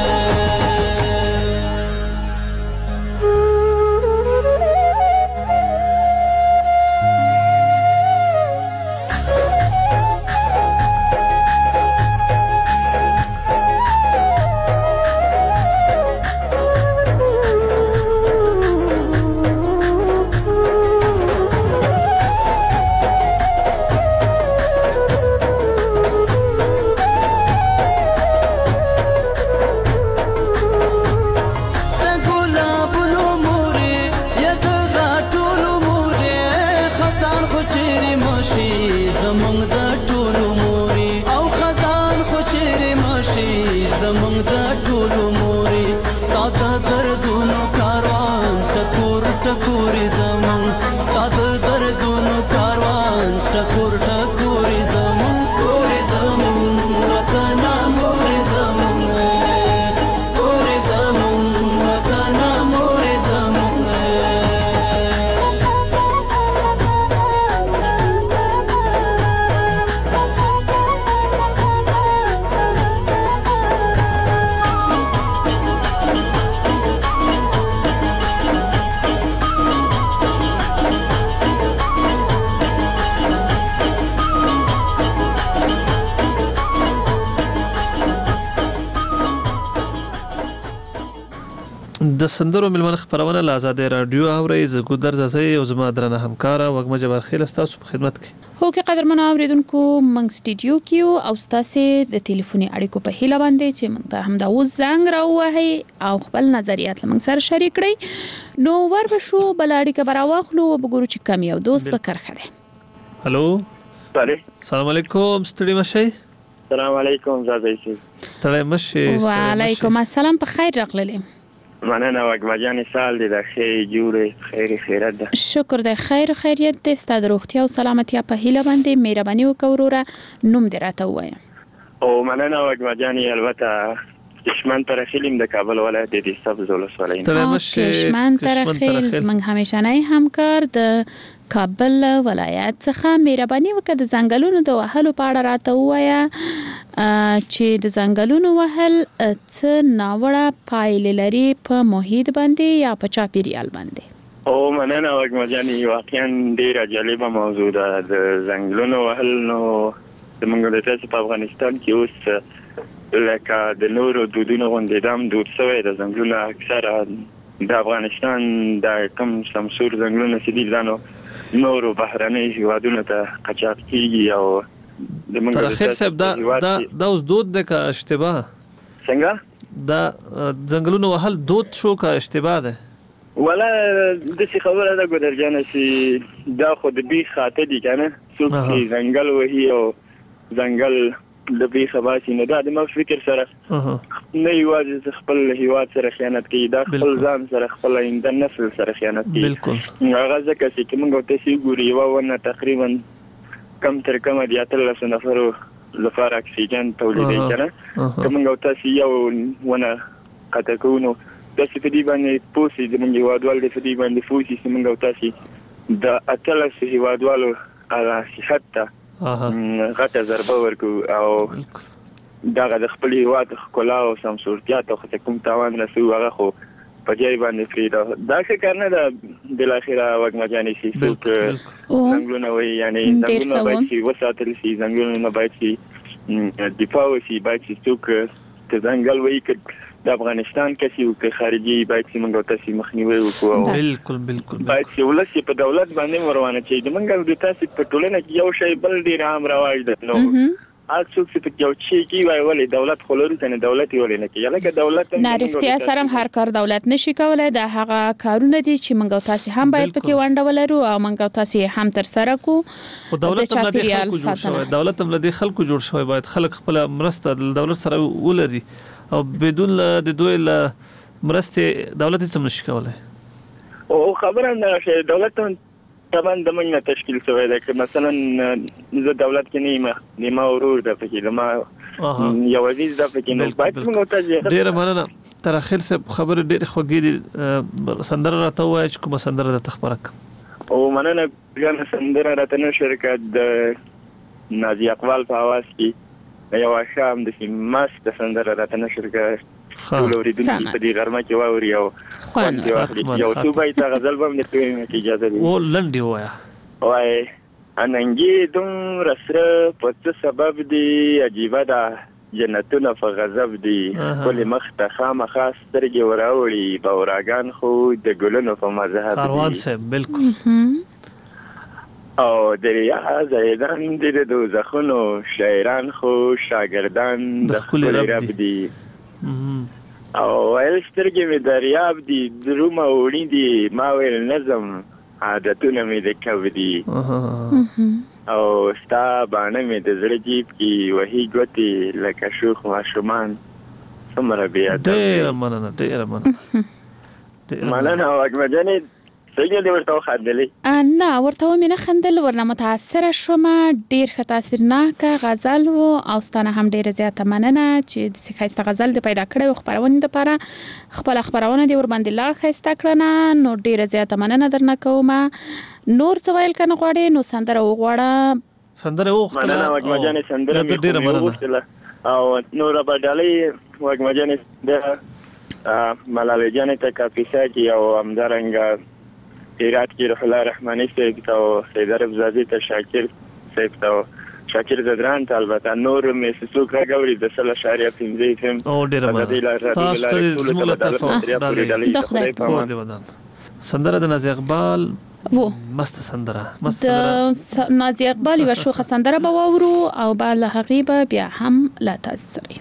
د سندرو ملمن خبرونه له آزادۍ رادیو اوري زه ګودر زاسي او زما درنه همکارا وګمه جبر خیل تاسو په خدمت کې هو کې قدرمن اوریدونکو منګ سټډیو کې او تاسو د ټلیفوني اړیکو په هیله باندې چې موږ ته هم دا اوس زنګ راوهي او خپل نظریات لمن سره شریک کړئ نو ور بشو بل اړیکه براواخلو وګورو چې کم یو دوست به کرخه ده هالو السلام علیکم ستړي مشي السلام علیکم زادای شي ستړي مشي وعلیکم السلام په خیر راغللی مننه وګما جان سال دې د خیر جوړه خیر خیرت ده شکر د خیر خیریت دې ستاسو روغتیا او سلامتی په هیله باندې مهرباني وکوروره نوم دې راته وایم او مننه وګما جان البته کشمن ترخیلم د کابل ولایت د سبز ولسوالۍ کشمن ترخیل زمنګ همیشنای همکار د کابل ولایت څخه مهرباني وکړه د ځنګلونو د وهلو په اړه راته وایا چې د ځنګلونو وهل څه ناوړه پایلې لري په محیط باندې یا په چاپیریال باندې او مننه وګما جان واقعا ډیره جالبه موضوع ده د ځنګلونو وهل نو زموږ د تاسو په افغانستان کې اوس لکه د نورو دودونو غونډې دام دود شوی د ځنګلونو اکثره د افغانستان د کم سمسور ځنګلونو چې دي ځانو نورو بهرنۍ هیوادونو ته قاچاق کیږي او تر اخر صاحب دا اوس دود ده که اشتباه څنګه دا ځنګلونو وهل دود شو که اشتباه ده ولا د څه خبره ده ګودر جان چې دا خو د بي خاطر دي کنه څوک چې ځنګل وهي او ځنګل د بي خباسي نه د ما فکر سره نه یوازې خپل هیواد سره خیانت کوي دا خپل ځان سره خپل د نسل سره خیانت کوي بالکل هغه ځکه چې موږ ته سي ګوري ونه تقریبا کم تر کم د 13 نفرو لپاره اکسیجن تولیدوي کنه کومه تاسو یو ونه کته کوو د سپېدی باندې پوسی د موږ هیوادوال د سپېدی باندې پوسی چې موږ تاسو د اتلس هیوادوالو على صحت ته غټه ضربه ورکو او دغه د خپل هیواد ښکلا او سمسورتیا ته کوم تاوان رسو هغه خو په ځای باندې فریدا دا څه کنه دا بل اخره وګ مجاني سي څوک څنګه وي یعنی څنګه باید چې وساتل شي څنګه باید چې دفاع وشي باید چې څوک ته څنګه وي چې د افغانستان کسي او خارجي باید چې موږ تاسو مخنیوي وکړو بالکل باید چې ولسی په دولت باندې ورونه چې د موږ د تاسو په ټولنه کې یو شی بل ډیر عام رواج ده نو اڅوک چې یو شی کی وای ولې دولت خلوري کنه دولت ولې نه کوي لکه دولت نه رښتیا سره هر کار دولت نشي کولای دا هغه کارونه دي چې موږ تاسو هم باید پکې ونډه ولرو او موږ تاسو هم تر سره کو او دولت هم د خلکو جوړ شوی دولت هم د خلکو جوړ شوی باید خلک خپل مرسته د دولت سره ولري او بدون د دوی مرسته دولت هیڅ نشي کولای او خبره نه شي دولت طبعا د موږ تشکیل شوی دی که مثلا د دولت کې نیمه ورور د پکې د یو عزیز د پکې نو باید موږ ته ډیر مننه تر اخر څه خبره ډیر خوږی دي سندره راته وایي چې کومه سندره د تخبرک او مننه ګان سندره راته نو شرکت د نازي اقبال په आवाज کې یو شام د ماست سندره راته نو شرکت ولوري د دې غرمه کې واوري او یو توبای ته غزل به مې ته اجازه دي او لنډي وایا وای اننګي دوم رسره په سبب دی عجیب ده جنتونه په غضب دی کله مخته خامخا سترګې وراوړي باوراګان خو د ګلونو په مذهب کاروان صاحب بالکل او دریا زیدان د دوزخونو شاعران خو شاګردان د خپل رب دی او سترګې مې دریاب دي درومه وړي دي ما ویل نظم عادتونه مې د کوي او ستا باندې مې د زړه جیب کې وਹੀ ګوتې لکه شوخ ماشومان څومره بیا ډېر مننه واګم جانې څنګه دې ورته خندلې نه ورته مې نه خندل ورنه متاثر شوم ډیر ښه تاثیرناک غزل او ستانه هم ډیر زیاته مننه چې د سخایسته غزل د پیدا کړو خبرونه د لپاره خپل خبرونه دی ور باندې لا خسته کړنه نو ډیر زیاته مننه درنه کوم نور څه ویل کنه غواړي نو سندره وغواړه سندره وغواړه مننه واګم جانې سندره ډیر مننه او نور بدالي واګم جانې د ملالۍ جانې ته کاپیسا کې او همدارنګ هرات کې روح الله رحماني صاحب ته او سید عرب زادي ته شاکر صاحب ته شاکر زدران ته البته نور مې څوک راغوري د 3.5 فم او ډیر مننه تاسو ته زموږ طرفه د خدای په ودان سندره د نازي اقبال مست سندره د نازي اقبال یو شوخه سندره به وورو او بل حقیبه بیا هم لا تاثیر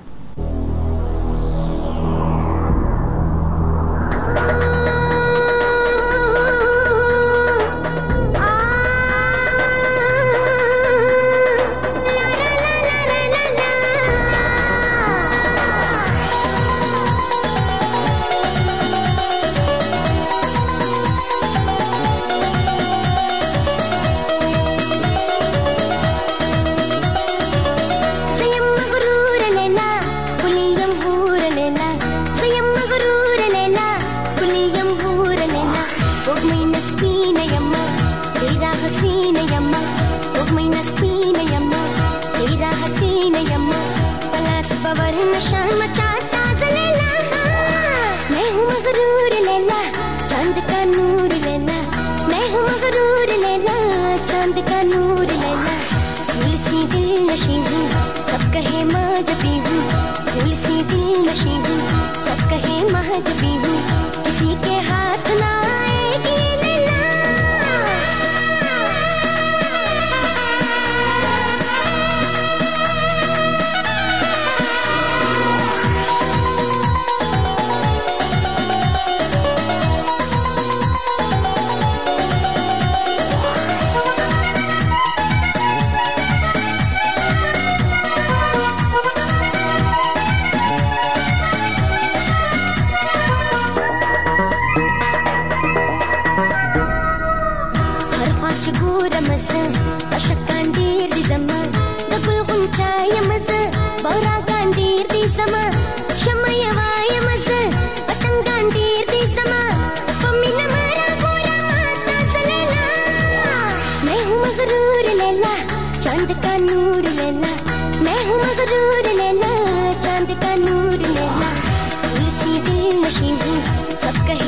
चांद का नूर लेना तुलसी दिल नशी हूँ सब कहे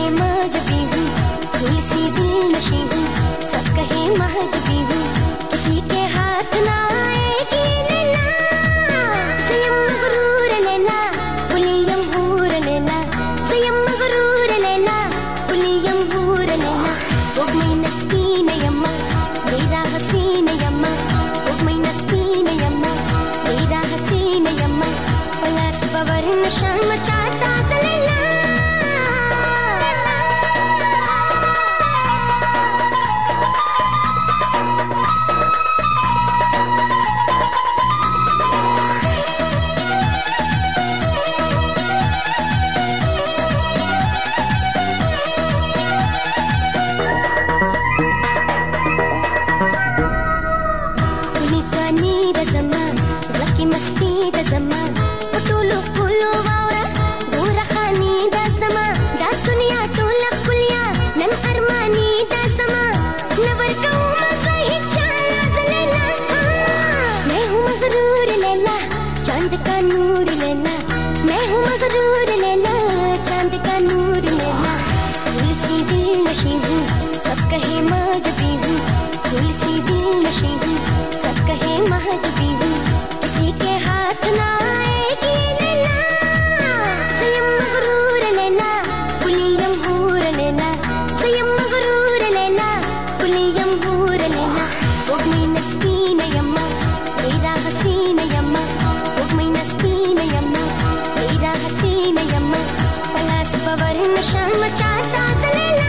चांद का नूर लेना, मैं हूँ मगरूर लेना, चांद का नूर लेना। फूल सी दिल नशी हूँ, सब कहे महजबी हूँ, फूल सी दिल नशी हूँ, सब कहे महजबी हूँ, किसी के हाथ ना आएगी लेना। स्वयं मगरूर लेना, कुलियम हूर लेना, स्वयं मगरूर लेना, कुलियम हूर लेना। उगमी नस्तीन यम्मा, मेरा हसीन यम्मा, उगमी नस्तीन यम्मा, मेरा हसीन यम्मा। पलास बवर नशा मचाता जलेला।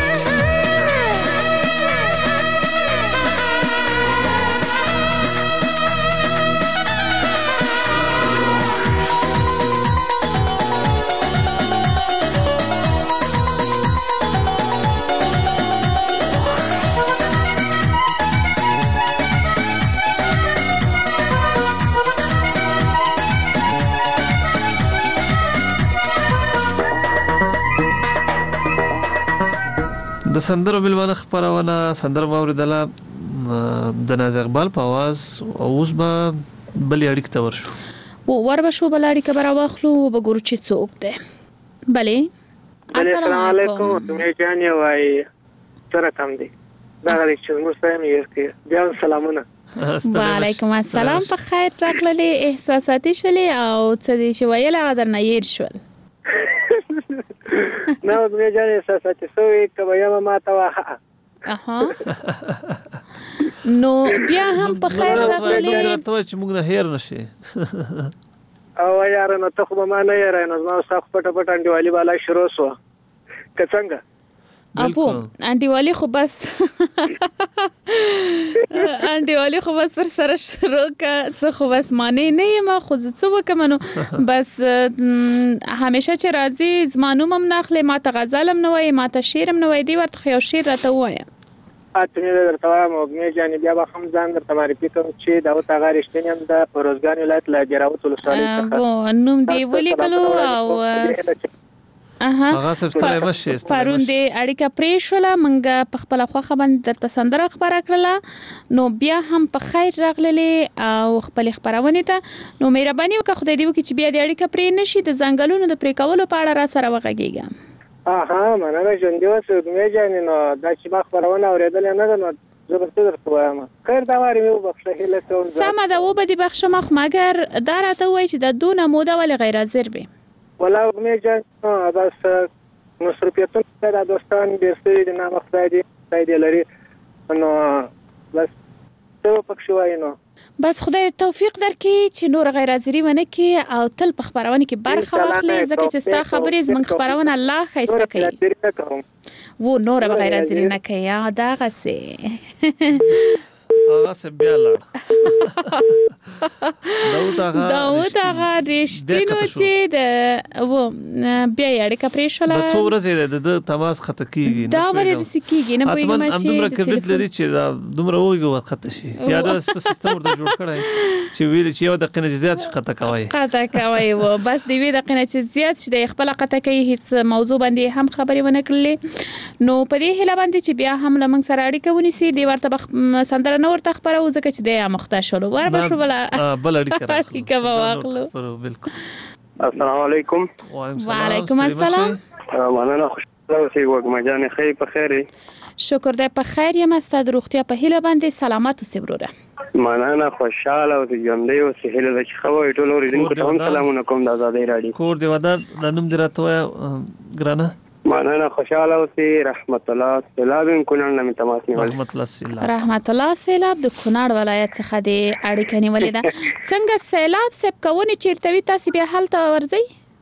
د سندرو ملمانه خبرونه سندره واوریدله د ناز اقبال په आवाज او اوس به بلې اړیکې ته ورشو. وربشو بل اړیکه به راواخلو وګورو چې څوک دی. بلې السلام علیکم. مې جانې وای سره کم دی دا غوښتل چې موږ سره یې کې جان سلامونه. وعلیکم السلام. په خیر راغلې. احساساتي شلې او څه دې چې ویل هغه درنه یې شول. نو مې جانې احساساتي سوې کبه ما تا واه. نو بیا هم په خیر راغلې. ته چې موږ نه هیر نشي. او یار نو ته خو ما نه یې راینو ما صاحب پټ پټ انډیوالي والا شروع سو. که څنګه ابو انډیوالي خو بس انډیوالي خو بس پر سره شروع کا څه خو بس معنی نه ما خو څه وکم نو بس همیشه چې راځي زمانو مم ناخله ما ته غزلم نه وای ما ته شعرم نه وای دی ورته یو شعر راته وای. اته درته وایم مې جانې بیا به هم ځان درته معرفي کوم چې دا وته غاړشتنی هم د پروزګان ولایت لا جراوت ولسوالۍ څخه نوم دی ولیکلو او هغه سپټلې مشه پرون دې اړیکه پریښوله منګه په خپل خوخه باندې درته سندره خبره کړله نو بیا هم په خیر راغللې او خپل خبرونه ته نو مهرباني وکړه خدای دې وکړي چې بیا دې اړیکه پرې نشي د ځنګلونو د پرې کولو په اړه را سره وغږیږم. مننه ژوند دې وسو مې جانې نو دا چې ما خبرونه اوریدل نه ده نو زه به درته وایم خیر دا واره مې وبخښه هله ته سم ده و به دې بخښم مګر دا راته وایي چې د دونه موده ولې غیر حاضر به ولا مې جان بس مصروفیتونه د دوستان بیرسي د نام خدای دې لري نو بس ته پکښ وای نو بس خدای توفیق درکړي چې نور غیر حاضری ونه کې او تل په خبرونه کې برخه واخلي ځکه چې ستا خبرې زموږ خبرونه الله خیسته کوي و نور غیر حاضری نه کوي دا غسه هغه سه بیا لړ داوود هغه رښتینو چې د و بیا اړیکه پریښوله د څو ورځې د تماس خط کیږي دا ورې د سکیږي نه پوهیږم چې دومره کریډټ لري چې دومره وګو خط شي یا دا سیستم ورته جوړ کړی چې ویل چې یو دقیقه نه زیات خط کوي و بس دی وی دقیقه نه زیات چې د خپل خط کوي هیڅ موضوع باندې هم خبرې ونه کړلې نو په دې هله باندې چې بیا هم لمن سره اړیکه ونیسي دی ورته سندره نور تخبره و ځکه چې د مخته شلو وربشو بل اړیکه واخلو. بالکل. السلام علیکم. وعلیکم السلام. مننه خوشاله اوسئ وګما جان خیر په خیر. شکر دې په خیر یم ستاسو روغتیا په هیله باندې سلامات اوسئ وروره. مننه خوشاله اوسئ ژوندۍ اوسئ هیله د خبرو ټول اوریدونکو ته هم سلامونه کوم د آزادۍ راډیو کور دی ودا د نوم درته ګرانه مننه خوشاله اوسئ رحمت الله سیلاب کونړ نه تماس نیول رحمت الله سیلاب د کونړ ولایت څخه د اړیکه نیولې ده څنګه سیلاب سب کوونی چیرته وي تاسو بیا حالت ورځي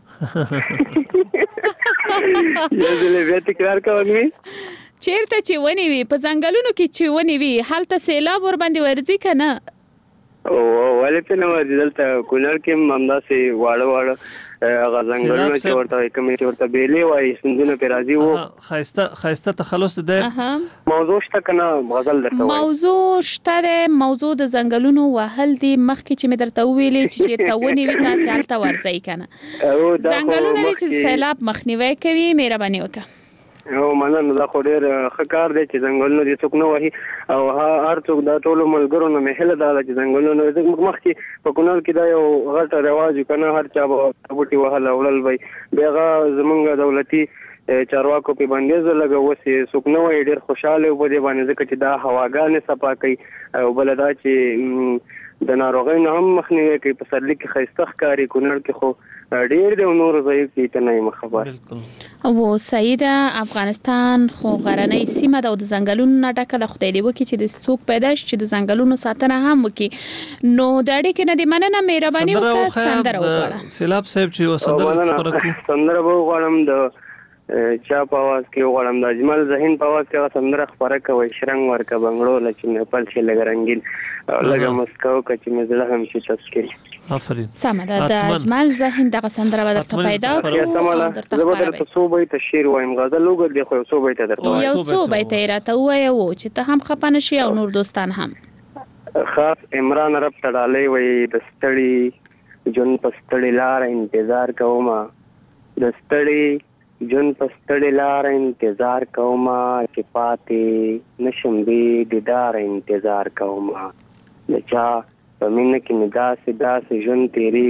یزلې به تکرار کوي چیرته چې ونی وي په ځنګلونو کې چې ونی وي حالت سیلاب ور باندې ورځي کنه او ولې په نو دلته کونړ کې ممداسي واړه غزنګلونو چې ورته کومې چې ورته بیلې وای سندونه په راځي وو خاصه تخلص ده موضوع شته کنه غزل درته وای موضوع شته موضوع د ځنګلونو وهل دي مخکې چې مې درته ویلې چې تاونی وي تاسو حالت ورځي کنه ځنګلونو چې سیلاب مخنیوي کوي مهرباني وکړه او مننه دا خو ډېر ښه کار دی چې ځنګلونه دې څوک نه وهي او هر څوک دا ټولو ملګرو نه مې هیله دا ده چې ځنګلونه زموږ مخکې په کونړ کې دا یو غټه رواج و که نه هر چا به بوټي وهل او وړل به بیا هغه زموږ دولتي چارواکو پې بندیز ولګه اوس یې څوک نه وایي ډېر خوشحاله و په دې باندې ځکه چې دا هواګانې صفا کوي او بله دا چې د ناروغۍ نه هم مخنیوی کوي په سرلي کې ښایسته ښکاري کونړ کې خو ډېر دی نور ضعیف دي ته نه یم خبر. و سعیده افغانستان خو غرنۍ سیمه ده او د ځنګلونو نه ډکه ده. خدای دې وکړي چې د څوک پیدا شي چې د ځنګلونو ساتنه هم وکړي. نو د اړیکې نه دې مننه مهرباني وکړه. سندره وغواړه سیلاب صاحب چې سندره خبره کوي. سندره به وغواړم د چا په आवाज کې وغواړم د اجمل ذهین په आवाज کې هغه سندره خبره کوي شرنګ ورکه بنگړو لکه نه پل شي لګ رنگین لګه مسکو کچې مې زړه هم شي تذکر. آفرین. سمه ده د اجمل ذهین دغه سندره به درته پیدا کړو درته خبره څو بیت شعر وایم غزل وګر دی خو څو بیت درته یو څو بیت راته وایو چې ته هم خپانه شي او نور دوستان هم. خاص عمران رب تړالې وي د ستړي جون پستړي لار انتظار کوما د ستړي جون پستړي لار انتظار کوما چې پاتې نشم دې دیدار انتظار کوما د چا په مینه کې مې داسې ژوند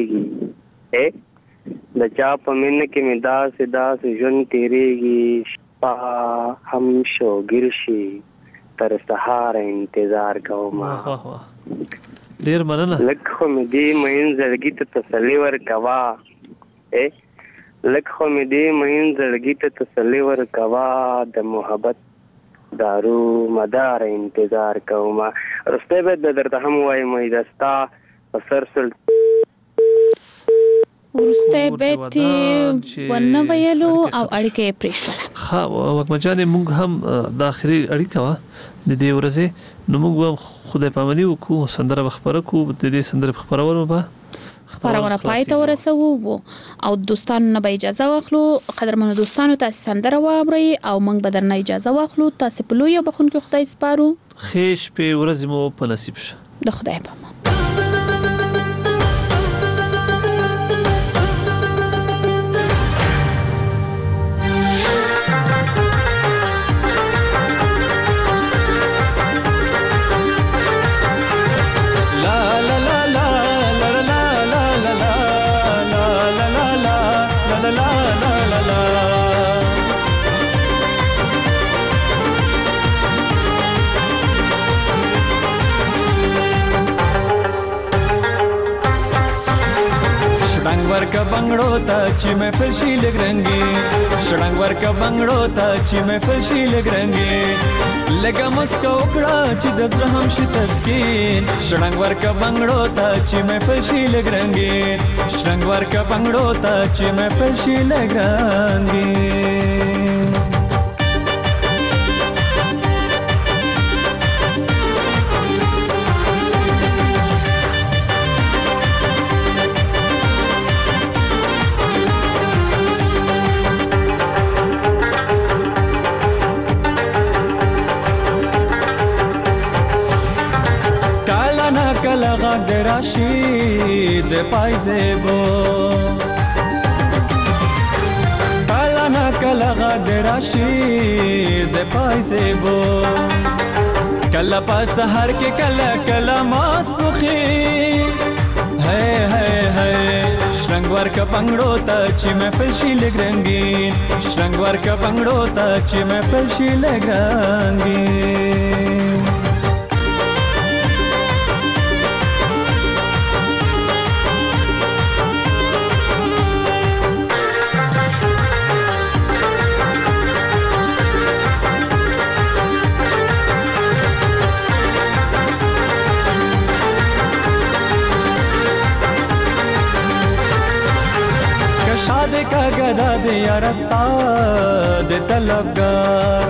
تېرېږي د چا په مینه کې مې داسې ژوند تېرېږي شپه هم شوګیر شي تر سهار انتظار کوما. ډېر مننه. لکه خو مې دې مین زړګي ته تسلي ورکوا لکه خو مې دې مین زړګي ته تسلي ورکوا د محبت دارو مدار انتظار کوما. رسته به درته هم وایم د ستا په سر سل ورسته بیت ونه ویلو او اړیکې پرېښوله. ها وکمجانې موږ هم د اخري اړیکه وه د دې ورځې نو موږ به خدای پاماني وکړو سندره به خپره کړو د دې سندرې په خپرولو به خبرونه پای ته ورسوو او دوستانو نه به اجازه واخلو. قدرمنو دوستانو تاسو سندره واورئ او موږ به درنه اجازه واخلو. تاسو په لوی بخونکو خدای سپارو. خیش په ورځ مو په نصیب شه د خدای په امان. ورکا بنگړو ته چې محفل شي لګرنګي شړنګ ورکا بنگړو ته چې محفل شي لګرنګي لګا مسکا وکړه چې د زړه هم شي تسکین شړنګ ورکا بنگړو ته چې محفل شي لګرنګي شړنګ ورکا بنگړو ته چې محفل شي لګرنګي. راشي د پایزبو کلا نا کلا غد راشي د پایزبو کلا په سحر کې کلا ماس پخي هي هي هي شرنګ ورکا پنګړو ته چې محفل شي لګرنګي شرنګ ورکا پنګړو ته چې محفل شي لګرنګي. शादी का गदा दिया रास्ता दे तलबगार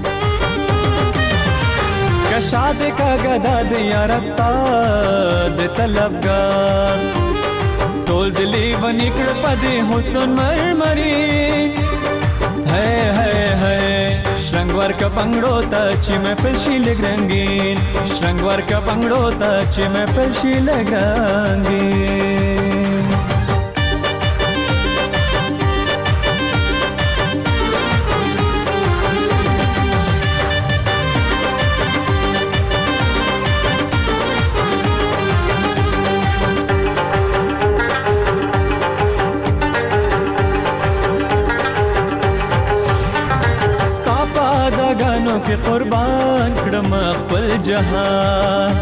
का शादी का गदा दिया रास्ता दे तलबगार टोल दिली वनिकड़ पदे हुसन मरमरी है श्रृंगवर का पंगड़ो ची महफिल शी लग्रंगीन श्रृंगवर का पंगड़ो ची महफिल शी लग्रंगीन. کې قربان کړم خپل جهان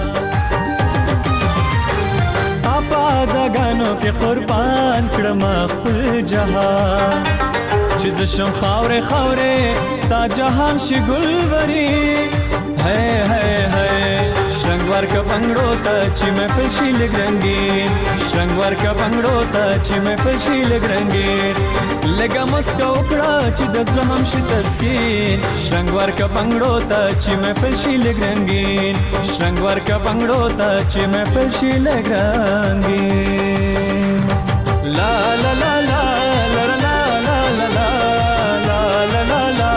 ستا په اداګانو کې قربان کړم خپل جهان چې زه شم خاورې خاورې ستا جهان شي ګلبري ہے شرنګ ورکه بنګړو ته چې محفل شي لږ رنګین شرنګ ورکه بنګړو ته چې محفل شي لږ رنګین لږه مسکه وکړه چې د زړه هم شي تسکین شرنګ ورکه بنګړو ته چې محفل شي لږ رنګین شرنګ ورکه بنګړو ته چې محفل شي لږ رنګین لا لا لا لا لا لا لا لا لا لا لا لا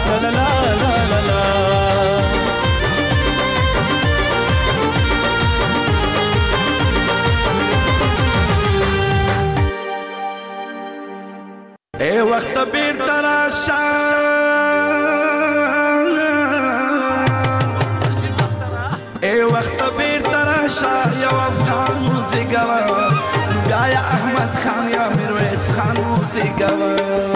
اے وقت بیر تراشا اے وقت بیر تراشا یا افغان موزیګوا نو بیا یا احمد خان یا میرویس خان موزیګوا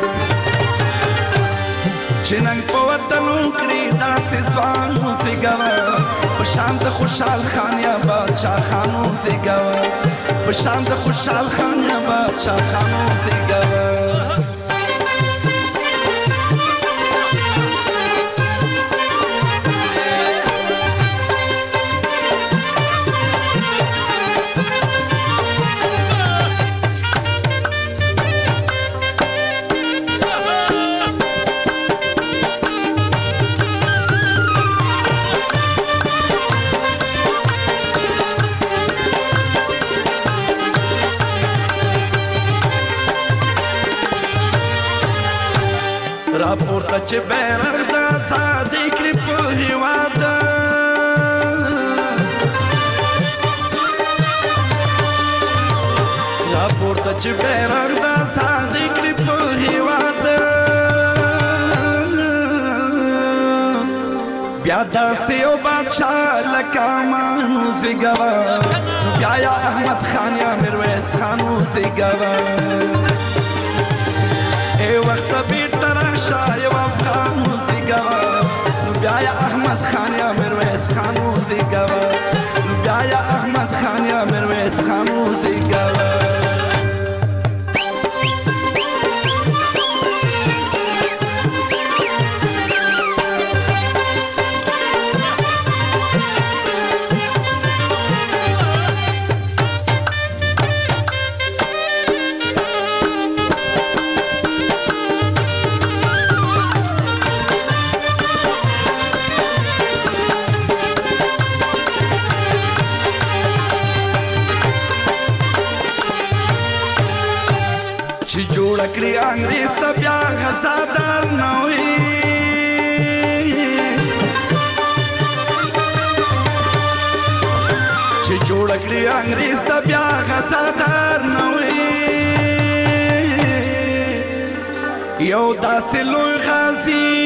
چې نن په وطن وکړي داسې ځوان موزیګوا په شان د خوشحال خان یا بادشاه خان موزیګوا په شان د خوشحال خان یا بادشاه خان موزیګوا راپورته چې بیرغ د ازادۍ کړي په هېواد راپورته چې بیرغ د ازادۍ کړي په هېواد بیا داسې یو بادشاه لکه امان وزېږوه نو بیا یا احمد خان یا میرویس خان وزېږوه ای وخت بیرته راشه یو افغان وزېږوه نو بیا یا احمد خان یا میرویس خان وزېږوه نو بیا یا احمد خان یا میرویس خان وزېږوه چې جوړ کړی انګریز ته بیا غزادار نه وي چې جوړ کړی انګریز ته بیا غزادار نه وي یو داسې لوی غازي